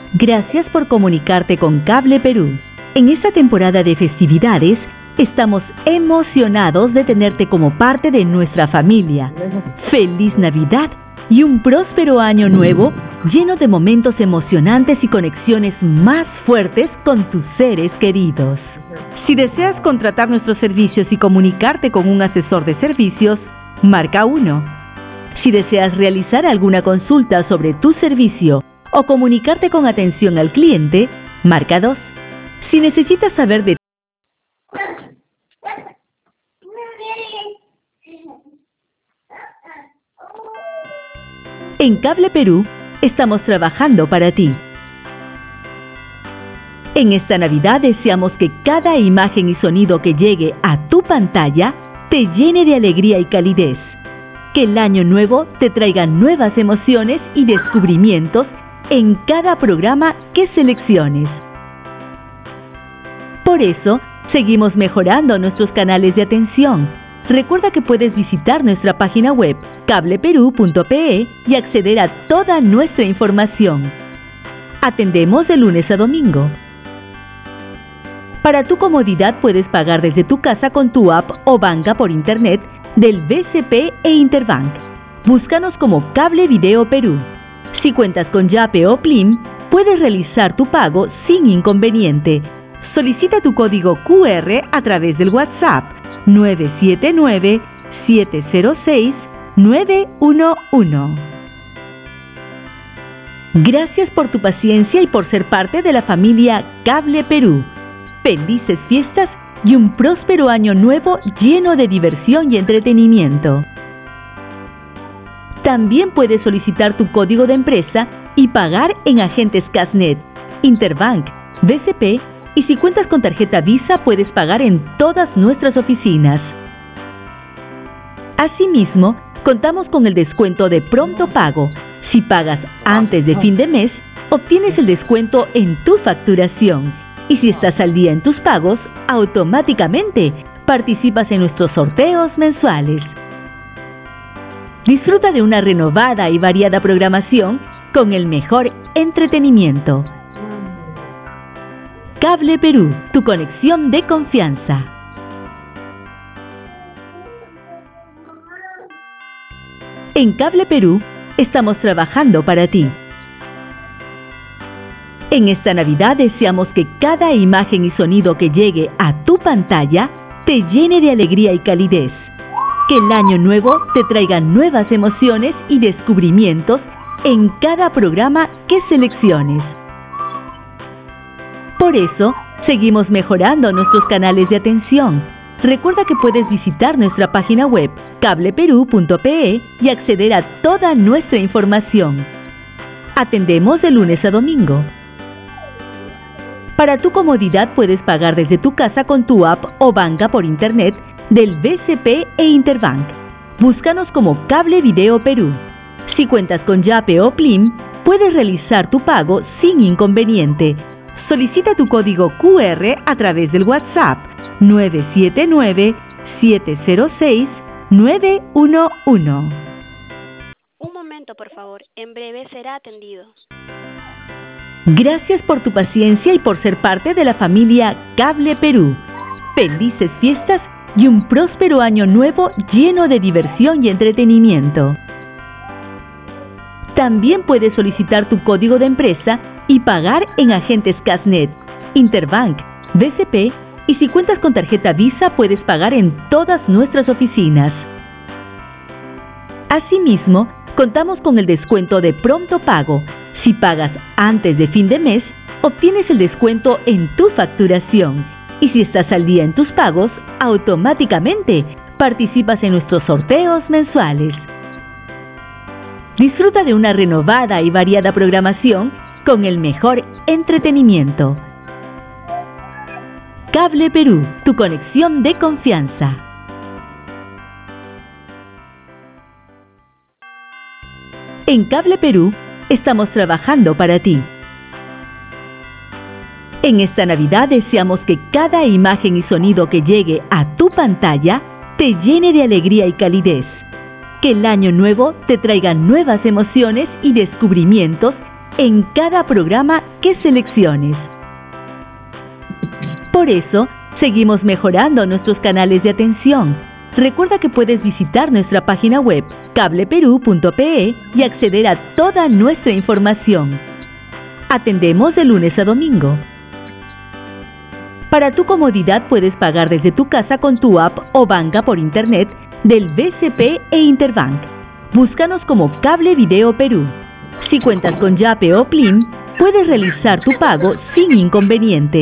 Gracias por comunicarte con Cable Perú. En esta temporada de festividades, estamos emocionados de tenerte como parte de nuestra familia. ¡Feliz Navidad! Y un próspero año nuevo lleno de momentos emocionantes y conexiones más fuertes con tus seres queridos. Si deseas contratar nuestros servicios y comunicarte con un asesor de servicios, marca 1. Si deseas realizar alguna consulta sobre tu servicio o comunicarte con atención al cliente, marca 2. Si necesitas saber de En Cable Perú, estamos trabajando para ti. En esta Navidad deseamos que cada imagen y sonido que llegue a tu pantalla te llene de alegría y calidez. Que el año nuevo te traiga nuevas emociones y descubrimientos en cada programa que selecciones. Por eso, seguimos mejorando nuestros canales de atención. Recuerda que puedes visitar nuestra página web cableperú.pe y acceder a toda nuestra información. Atendemos de lunes a domingo. Para tu comodidad puedes pagar desde tu casa con tu app o banca por internet del BCP e Interbank. Búscanos como Cable Video Perú. Si cuentas con Yape o Plim, puedes realizar tu pago sin inconveniente. Solicita tu código QR a través del WhatsApp 979-706-911. Gracias por tu paciencia y por ser parte de la familia Cable Perú. Felices fiestas y un próspero año nuevo lleno de diversión y entretenimiento. También puedes solicitar tu código de empresa y pagar en agentes Casnet, Interbank, BCP y si cuentas con tarjeta Visa puedes pagar en todas nuestras oficinas. Asimismo, contamos con el descuento de pronto pago. Si pagas antes de fin de mes, obtienes el descuento en tu facturación. Y si estás al día en tus pagos, automáticamente participas en nuestros sorteos mensuales. Disfruta de una renovada y variada programación con el mejor entretenimiento. Cable Perú, tu conexión de confianza. En Cable Perú, estamos trabajando para ti. En esta Navidad deseamos que cada imagen y sonido que llegue a tu pantalla te llene de alegría y calidez. Que el año nuevo te traiga nuevas emociones y descubrimientos en cada programa que selecciones. Por eso, seguimos mejorando nuestros canales de atención. Recuerda que puedes visitar nuestra página web cableperú.pe y acceder a toda nuestra información. Atendemos de lunes a domingo. Para tu comodidad puedes pagar desde tu casa con tu app o banca por internet del BCP e Interbank. Búscanos como Cable Video Perú. Si cuentas con Yape o Plim, puedes realizar tu pago sin inconveniente. Solicita tu código QR a través del WhatsApp 979-706-911. Un momento, por favor. En breve será atendido. Gracias por tu paciencia y por ser parte de la familia Cable Perú. Felices fiestas y un próspero año nuevo lleno de diversión y entretenimiento. También puedes solicitar tu código de empresa y pagar en agentes Casnet, Interbank, BCP y si cuentas con tarjeta Visa puedes pagar en todas nuestras oficinas. Asimismo, contamos con el descuento de pronto pago. Si pagas antes de fin de mes, obtienes el descuento en tu facturación. Y si estás al día en tus pagos, automáticamente participas en nuestros sorteos mensuales. Disfruta de una renovada y variada programación con el mejor entretenimiento. Cable Perú, tu conexión de confianza. En Cable Perú, estamos trabajando para ti. En esta Navidad deseamos que cada imagen y sonido que llegue a tu pantalla te llene de alegría y calidez. Que el año nuevo te traiga nuevas emociones y descubrimientos en cada programa que selecciones. Por eso, seguimos mejorando nuestros canales de atención. Recuerda que puedes visitar nuestra página web cableperú.pe y acceder a toda nuestra información. Atendemos de lunes a domingo. Para tu comodidad puedes pagar desde tu casa con tu app o banca por internet del BCP e Interbank. Búscanos como Cable Video Perú. Si cuentas con Yape o Plin, puedes realizar tu pago sin inconveniente.